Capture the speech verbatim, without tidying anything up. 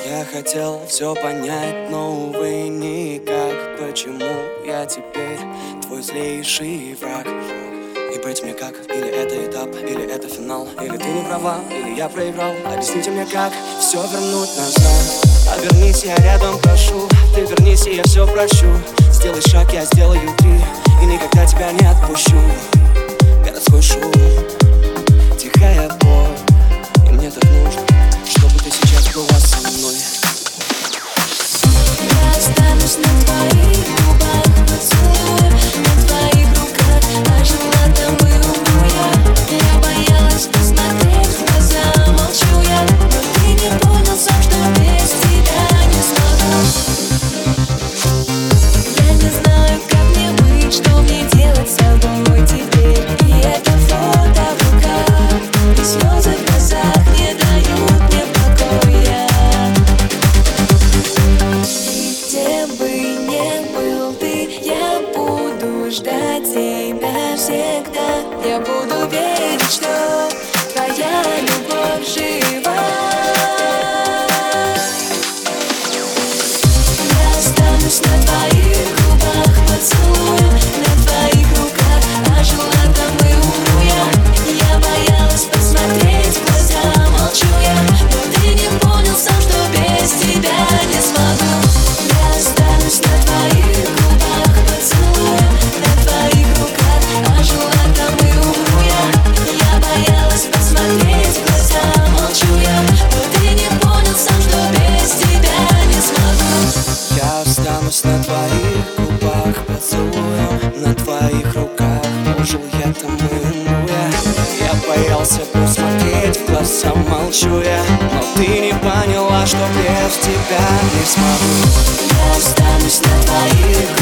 Я хотел все понять, но, увы, никак. Почему я теперь твой злейший враг? И быть мне как? Или это этап, или это финал? Или ты не права, или я проиграл? Объясните мне как все вернуть назад. Обернись, я рядом прошу. Ты вернись, и я все прощу. Сделай шаг, я сделаю три, и никогда тебя не отпущу. Городской шум, тихая боль, и мне так нужно, чтобы ты сейчас была со мной. Я останусь на твоих губах, поцелуем, на твоих руках, а жила там и умру я. Я боялась посмотреть в глаза, молчу я, но ты не понял сам, что без тебя не смогу. Я не знаю, как мне быть, что мне делать с собой теперь. И это фото в руках, и слезы в глазах не дают мне покоя. Где бы ни был ты, я буду ждать тебя всегда. Я буду верить, что твоя любовь жива. Я останусь на твоих губах, поцелуем, на твоих руках, а жила там и умру я. Я боялась посмотреть в глаза, молчу я, но ты не понял сам, что без тебя не смогу. Я останусь на твоих губах, поцелуем, на твоих руках, а жила там и умру я. Я боялась посмотреть в глаза, молчу я, но ты не понял сам, что без тебя не смогу. Я останусь на твоих губах, поцелуем, на твоих руках, ужил я там и умру я. Я боялся посмотреть в глаза, молчу я, но ты не поняла, что без тебя не смогу. Я останусь на твоих